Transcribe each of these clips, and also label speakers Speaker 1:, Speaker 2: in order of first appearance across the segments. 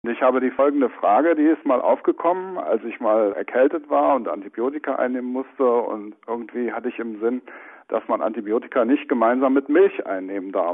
Speaker 1: Ich habe die folgende Frage, die ist mal aufgekommen, als ich mal erkältet war und Antibiotika einnehmen musste, und irgendwie hatte ich im Sinn, dass man Antibiotika nicht gemeinsam mit Milch einnehmen darf.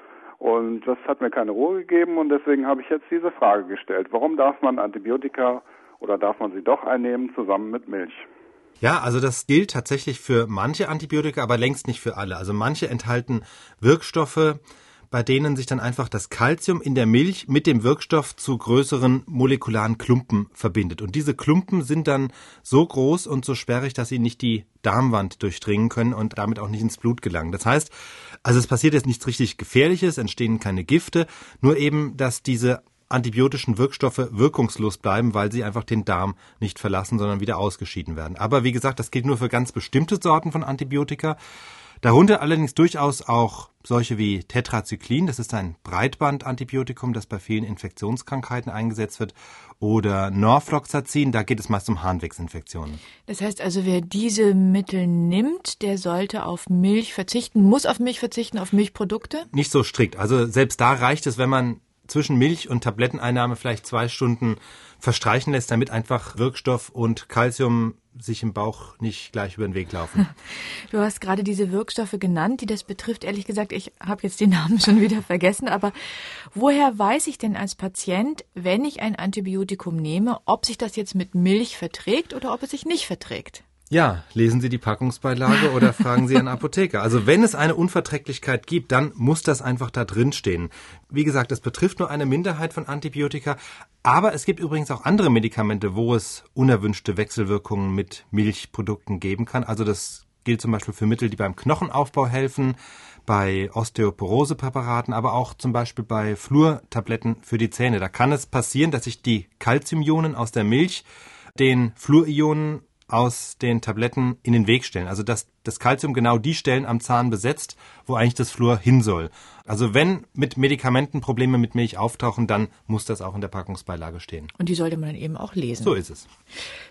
Speaker 1: Und das hat mir keine Ruhe gegeben, und deswegen habe ich jetzt diese Frage gestellt. Warum darf man Antibiotika oder darf man sie doch einnehmen zusammen mit Milch?
Speaker 2: Ja, also das gilt tatsächlich für manche Antibiotika, aber längst nicht für alle. Also manche enthalten Wirkstoffe, bei denen sich dann einfach das Calcium in der Milch mit dem Wirkstoff zu größeren molekularen Klumpen verbindet. Und diese Klumpen sind dann so groß und so sperrig, dass sie nicht die Darmwand durchdringen können und damit auch nicht ins Blut gelangen. Das heißt, also es passiert jetzt nichts richtig Gefährliches, entstehen keine Gifte, nur eben, dass diese antibiotischen Wirkstoffe wirkungslos bleiben, weil sie einfach den Darm nicht verlassen, sondern wieder ausgeschieden werden. Aber wie gesagt, das gilt nur für ganz bestimmte Sorten von Antibiotika. Darunter allerdings durchaus auch solche wie Tetracyclin, das ist ein Breitbandantibiotikum, das bei vielen Infektionskrankheiten eingesetzt wird, oder Norfloxacin, da geht es meist um Harnwegsinfektionen.
Speaker 3: Das heißt also, wer diese Mittel nimmt, der sollte auf Milch verzichten, muss auf Milch verzichten, auf Milchprodukte?
Speaker 2: Nicht so strikt. Also selbst da reicht es, wenn man zwischen Milch und Tabletteneinnahme vielleicht 2 Stunden verstreichen lässt, damit einfach Wirkstoff und Calcium sich im Bauch nicht gleich über den Weg laufen.
Speaker 3: Du hast gerade diese Wirkstoffe genannt, die das betrifft. Ehrlich gesagt, ich habe jetzt die Namen schon wieder vergessen. Aber woher weiß ich denn als Patient, wenn ich ein Antibiotikum nehme, ob sich das jetzt mit Milch verträgt oder ob es sich nicht verträgt?
Speaker 2: Ja, lesen Sie die Packungsbeilage oder fragen Sie einen Apotheker. Also wenn es eine Unverträglichkeit gibt, dann muss das einfach da drin stehen. Wie gesagt, es betrifft nur eine Minderheit von Antibiotika, aber es gibt übrigens auch andere Medikamente, wo es unerwünschte Wechselwirkungen mit Milchprodukten geben kann. Also das gilt zum Beispiel für Mittel, die beim Knochenaufbau helfen, bei Osteoporosepräparaten, aber auch zum Beispiel bei Fluortabletten für die Zähne. Da kann es passieren, dass sich die Calciumionen aus der Milch den Fluorionen aus den Tabletten in den Weg stellen. Also dass das Calcium genau die Stellen am Zahn besetzt, wo eigentlich das Fluor hin soll. Also wenn mit Medikamenten Probleme mit Milch auftauchen, dann muss das auch in der Packungsbeilage stehen.
Speaker 3: Und die sollte man dann eben auch lesen.
Speaker 2: So ist es.